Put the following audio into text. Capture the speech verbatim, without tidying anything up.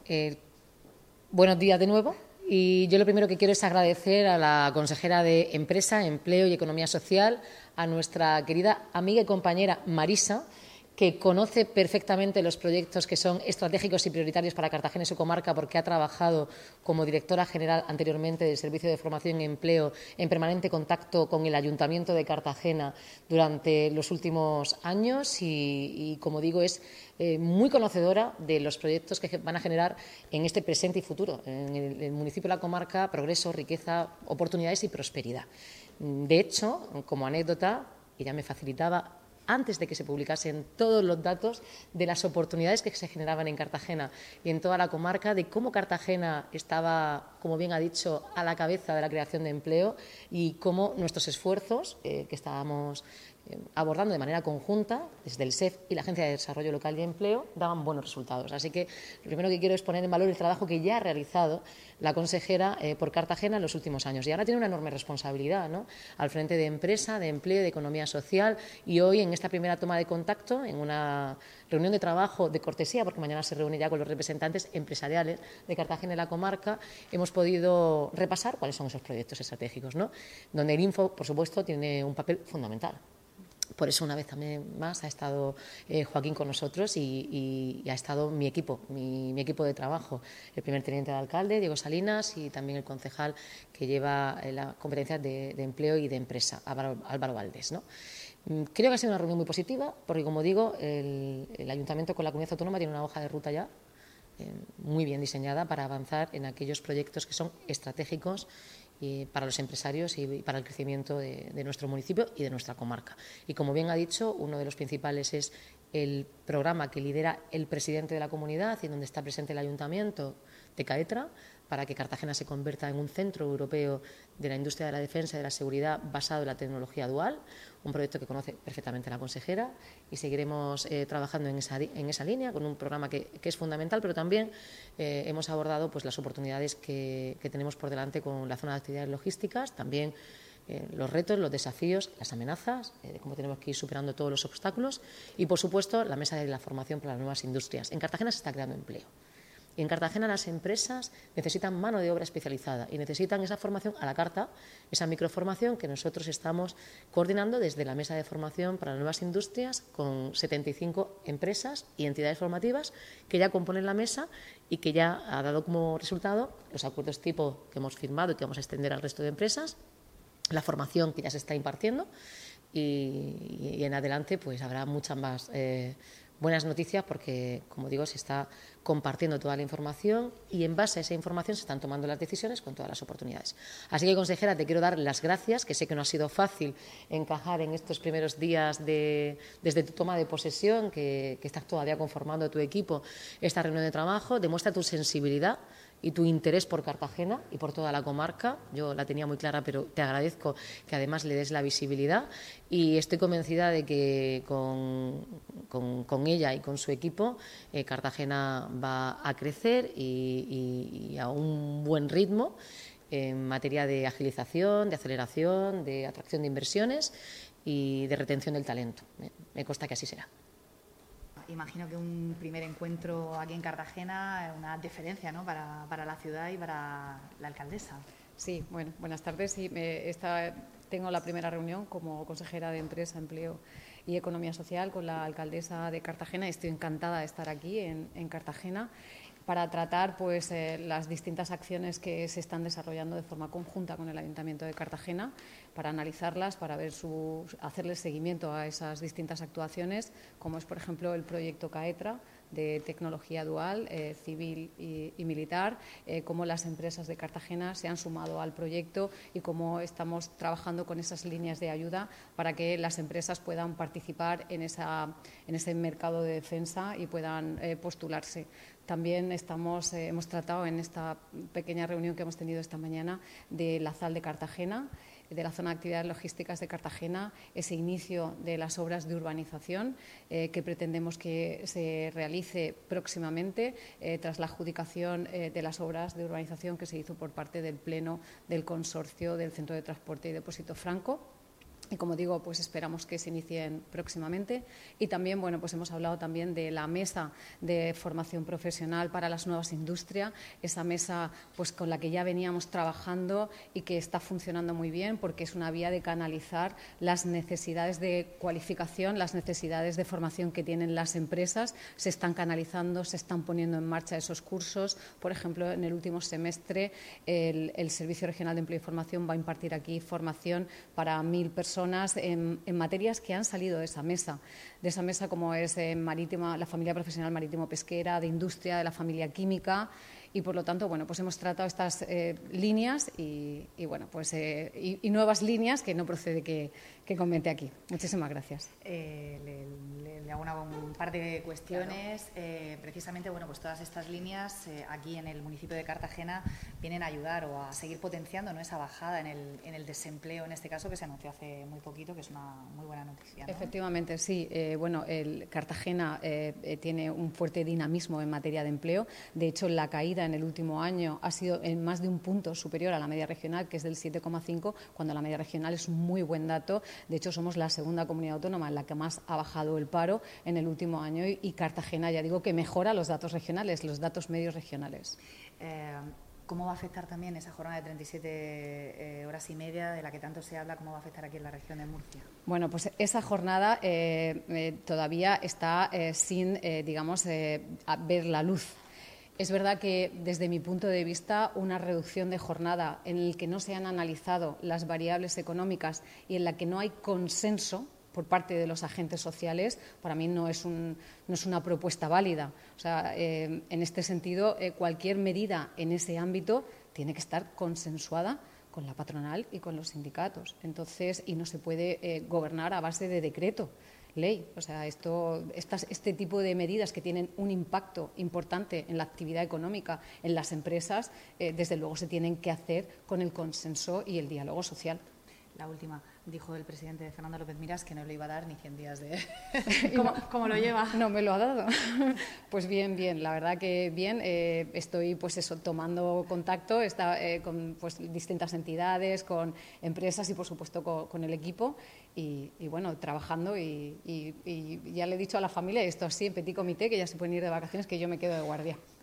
Eh, buenos días de nuevo. Y yo lo primero que quiero es agradecer a la consejera de Empresa, Empleo y Economía Social, a nuestra querida amiga y compañera Marisa, que conoce perfectamente los proyectos que son estratégicos y prioritarios para Cartagena y su comarca, porque ha trabajado como directora general anteriormente del Servicio de Formación y Empleo en permanente contacto con el Ayuntamiento de Cartagena durante los últimos años y, y como digo, es eh, muy conocedora de los proyectos que van a generar en este presente y futuro, en el, el municipio y la comarca, progreso, riqueza, oportunidades y prosperidad. De hecho, como anécdota, ella me facilitaba antes de que se publicasen todos los datos de las oportunidades que se generaban en Cartagena y en toda la comarca, de cómo Cartagena estaba, como bien ha dicho, a la cabeza de la creación de empleo y cómo nuestros esfuerzos eh, que estábamos eh, abordando de manera conjunta desde el S E F y la Agencia de Desarrollo Local y Empleo daban buenos resultados. Así que lo primero que quiero es poner en valor el trabajo que ya ha realizado la consejera eh, por Cartagena en los últimos años. Y ahora tiene una enorme responsabilidad, ¿no?, al frente de empresa, de empleo, de economía social, y hoy en esta primera toma de contacto, en una reunión de trabajo de cortesía, porque mañana se reúne ya con los representantes empresariales de Cartagena y la comarca, hemos podido repasar cuáles son esos proyectos estratégicos, ¿no?, donde el Info, por supuesto, tiene un papel fundamental. Por eso, una vez también más, ha estado eh, Joaquín con nosotros y, y, y ha estado mi equipo, mi, mi equipo de trabajo, el primer teniente de alcalde, Diego Salinas, y también el concejal que lleva eh, las competencias de, de empleo y de empresa, Álvaro, Álvaro Valdés, ¿no? Creo que ha sido una reunión muy positiva, porque, como digo, el, el Ayuntamiento con la Comunidad Autónoma tiene una hoja de ruta ya eh, muy bien diseñada para avanzar en aquellos proyectos que son estratégicos y para los empresarios y para el crecimiento de, de nuestro municipio y de nuestra comarca. Y, como bien ha dicho, uno de los principales es el programa que lidera el presidente de la comunidad y donde está presente el Ayuntamiento de Caetra, para que Cartagena se convierta en un centro europeo de la industria de la defensa y de la seguridad basado en la tecnología dual, un proyecto que conoce perfectamente la consejera, y seguiremos eh, trabajando en esa, en esa línea con un programa que, que es fundamental, pero también eh, hemos abordado pues, las oportunidades que, que tenemos por delante con la zona de actividades logísticas, también eh, los retos, los desafíos, las amenazas, eh, de cómo tenemos que ir superando todos los obstáculos y, por supuesto, la mesa de la formación para las nuevas industrias. En Cartagena se está creando empleo. Y en Cartagena las empresas necesitan mano de obra especializada y necesitan esa formación a la carta, esa microformación que nosotros estamos coordinando desde la Mesa de Formación para las Nuevas Industrias con setenta y cinco empresas y entidades formativas que ya componen la mesa y que ya ha dado como resultado los acuerdos tipo que hemos firmado y que vamos a extender al resto de empresas, la formación que ya se está impartiendo y, y en adelante pues habrá muchas más eh, buenas noticias porque, como digo, se está compartiendo toda la información y en base a esa información se están tomando las decisiones con todas las oportunidades. Así que, consejera, te quiero dar las gracias, que sé que no ha sido fácil encajar en estos primeros días de, desde tu toma de posesión, que, que estás todavía conformando tu equipo, esta reunión de trabajo. Demuestra tu sensibilidad y tu interés por Cartagena y por toda la comarca. Yo la tenía muy clara, pero te agradezco que además le des la visibilidad y estoy convencida de que con, con, con ella y con su equipo eh, Cartagena va a crecer y, y, y a un buen ritmo en materia de agilización, de aceleración, de atracción de inversiones y de retención del talento. Me, me consta que así será. Imagino que un primer encuentro aquí en Cartagena es una diferencia, ¿no?, para, para la ciudad y para la alcaldesa. Sí, bueno, buenas tardes. Sí, me, esta, tengo la primera reunión como consejera de Empresa, Empleo y Economía Social con la alcaldesa de Cartagena. Estoy encantada de estar aquí en, en Cartagena para tratar pues, eh, las distintas acciones que se están desarrollando de forma conjunta con el Ayuntamiento de Cartagena, para analizarlas, para ver su, hacerles seguimiento a esas distintas actuaciones, como es, por ejemplo, el proyecto CAETRA de tecnología dual, eh, civil y, y militar, eh, cómo las empresas de Cartagena se han sumado al proyecto y cómo estamos trabajando con esas líneas de ayuda para que las empresas puedan participar en, esa, en ese mercado de defensa y puedan eh, postularse. También estamos, eh, hemos tratado en esta pequeña reunión que hemos tenido esta mañana de la ZAL de Cartagena, de la zona de actividades logísticas de Cartagena, ese inicio de las obras de urbanización eh, que pretendemos que se realice próximamente eh, tras la adjudicación eh, de las obras de urbanización que se hizo por parte del Pleno del Consorcio del Centro de Transporte y Depósito Franco. Y como digo, pues esperamos que se inicien próximamente. Y también, bueno, pues hemos hablado también de la mesa de formación profesional para las nuevas industrias, esa mesa pues con la que ya veníamos trabajando y que está funcionando muy bien porque es una vía de canalizar las necesidades de cualificación, las necesidades de formación que tienen las empresas, se están canalizando, se están poniendo en marcha esos cursos. Por ejemplo, en el último semestre el, el Servicio Regional de Empleo y Formación va a impartir aquí formación para mil personas En, en materias que han salido de esa mesa, de esa mesa como es eh, marítima, la familia profesional marítimo-pesquera, de industria, de la familia química, y por lo tanto, bueno, pues hemos tratado estas eh, líneas y, y bueno, pues eh, y, y nuevas líneas que no procede que, que comente aquí. Muchísimas gracias. Eh, le, le, le hago una, un par de cuestiones. Claro. Eh, precisamente, bueno, pues todas estas líneas eh, aquí en el municipio de Cartagena vienen a ayudar o a seguir potenciando, ¿no?, esa bajada en el, en el desempleo, en este caso, que se anunció hace muy poquito, que es una muy buena noticia, ¿no? Efectivamente, sí. Eh, bueno, el Cartagena eh, eh, tiene un fuerte dinamismo en materia de empleo. De hecho, la caída en el último año ha sido en más de un punto superior a la media regional, que es del siete coma cinco, cuando la media regional es un muy buen dato. De hecho, somos la segunda comunidad autónoma en la que más ha bajado el paro en el último año y, y Cartagena, ya digo, que mejora los datos regionales, los datos medios regionales. Eh, ¿Cómo va a afectar también esa jornada de treinta y siete eh, horas y media de la que tanto se habla? ¿Cómo va a afectar aquí en la región de Murcia? Bueno, pues esa jornada eh, eh, todavía está eh, sin, eh, digamos, eh, ver la luz. Es verdad que, desde mi punto de vista, una reducción de jornada en la que no se han analizado las variables económicas y en la que no hay consenso por parte de los agentes sociales, para mí no es, un, no es una propuesta válida. O sea, eh, en este sentido, eh, cualquier medida en ese ámbito tiene que estar consensuada con la patronal y con los sindicatos. Entonces, y no se puede eh, gobernar a base de decreto ley. O sea, esto, estas, este tipo de medidas que tienen un impacto importante en la actividad económica en las empresas, eh, desde luego se tienen que hacer con el consenso y el diálogo social. La última, dijo el presidente Fernando López Miras que no le iba a dar ni cien días de... ¿Cómo, ¿Cómo lo lleva? No me lo ha dado. Pues bien, bien, la verdad que bien. Eh, estoy, pues eso, tomando contacto está, eh, con pues, distintas entidades, con empresas y, por supuesto, con, con el equipo y, y, bueno, trabajando y, y, y ya le he dicho a la familia, esto así, en petit comité, que ya se pueden ir de vacaciones, que yo me quedo de guardia.